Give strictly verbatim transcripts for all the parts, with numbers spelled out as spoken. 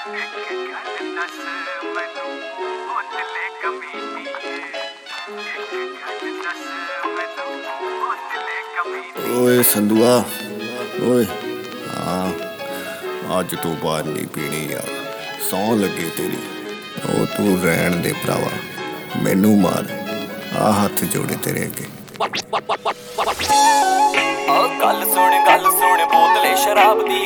ओए संधुआ ओए हाँ अज तो बाद नहीं पीनी यार सौ लगे तेरी ओ तू रहन दे भरावा मैनू मार आ हाथ जोड़े तेरे अगे गल सुन गल सुन बोतले शराब दी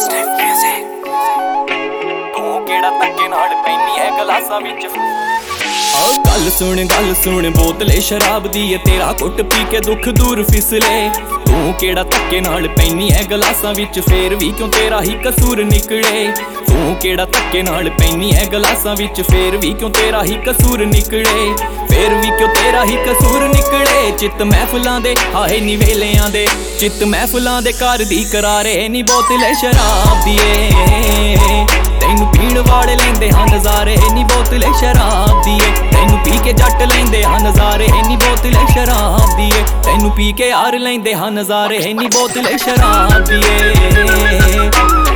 तू केड़ा धक्के नाल पैनी है गलासां विच गल सुन गल सुन बोतले शराब दी तेरा घुट पी के दुख दूर फिसले तू केड़ा धक्के नाल पैनी है गलासां विच फेर भी क्यों तेरा ही कसूर निकले तू केड़ा धक्के नाल पैनी है गलासां विच फेर भी क्यों तेरा ही कसूर निकले फेर भी क्यों तेरा ही कसूर निकले चित महफिलां दे हाए नी वेलियां दे चित महफिलां दे घर दी करारे नी बोतले शराब दिए तैनू पीण वाले लेंदे हाँ नज़ारे नी बोतले शराब दिए तैनू पी के जट लेंदे हाँ नज़ारे नी बोतले शराब दिए तैनू पी के यार लेंदे हाँ नज़ारे नी बोतले शराब दिए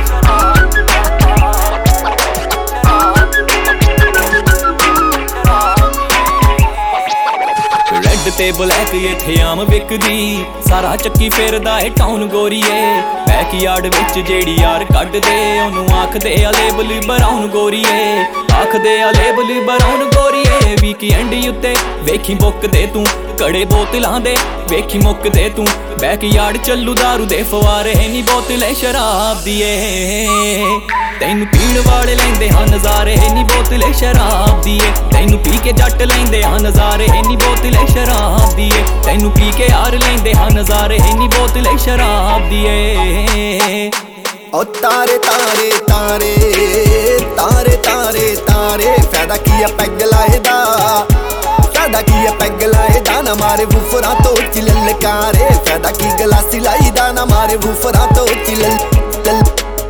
ते ब्लैक इत्थे आम विकदी सारा चक्की फिरदा है टाउन गोरीए बैकयार्ड विच जेड़ी यार कड्ड दे ओनू आखदे आ लेबल ब्राउन गोरीए आखदे आ लेबल ब्राउन गोरीए वीकेंड उत्ते वेखी बुक दे तू कड़े बोतलां दे वेखी मुक दे तू बैकयार्ड चलू दारू दे फवारे नी बोतले शराब दिए तैनू पीण वाले लेंदे हाँ नज़ारे नी बोतले शराब दिए तैनू पी के जट लेंदे हाँ नज़ारे नी बोतले शराब दिए तैनू पी के यार लेंदे हाँ नज़ारे नी बोतले शराब दिए ओ तारे तारे तारे तारे तारे तारे फायदा की पैग लाए दा फायदा की पैग लाए दा ना मारे वूफरां तो चिललकारे फायदा की गलासी लाई दा ना मारे वूफरां तो चिलल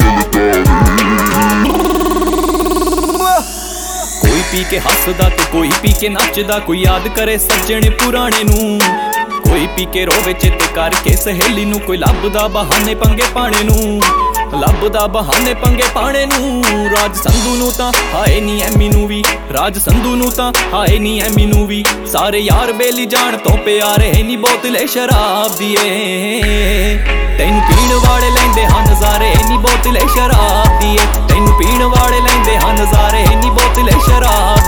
कोई पी के हसदा तो कोई पी के नचदा कोई याद करे सज्जने पुराने नू कोई पी के रोवे चित करके सहेली नू कोई लभदा बहाने पंगे पाने नू लभदा बहाने पंगे पाने नू राज संधू नू तां हाए नी एमी नू वी राज संधू नू तां हाए नी एमी नू वी सारे यार बेली जान तो प्यारे नी बोतले शराब दिए तैनू पीण वाले लेंदे हाँ नज़ारे नी बोतले शराब दिए तैनू पीण वाले लेंदे हाँ नज़ारे नी बोतले शराब